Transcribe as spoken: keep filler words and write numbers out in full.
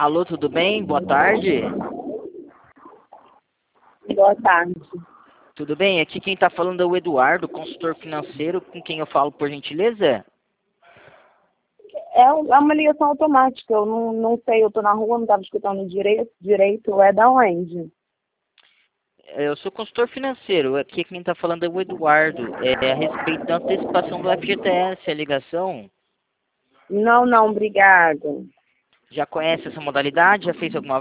Alô, tudo bem? Boa tarde. Boa tarde. Tudo bem? Aqui quem está falando é o Eduardo, consultor financeiro, com quem eu falo, por gentileza? É um- é uma ligação automática, eu não, não sei, eu tô na rua, não estava escutando direito, direito, é da onde? Eu sou consultor financeiro, aqui quem está falando é o Eduardo, é a respeito da antecipação do F G T S, a ligação. Não, não, obrigada. Já conhece essa modalidade? Já fez alguma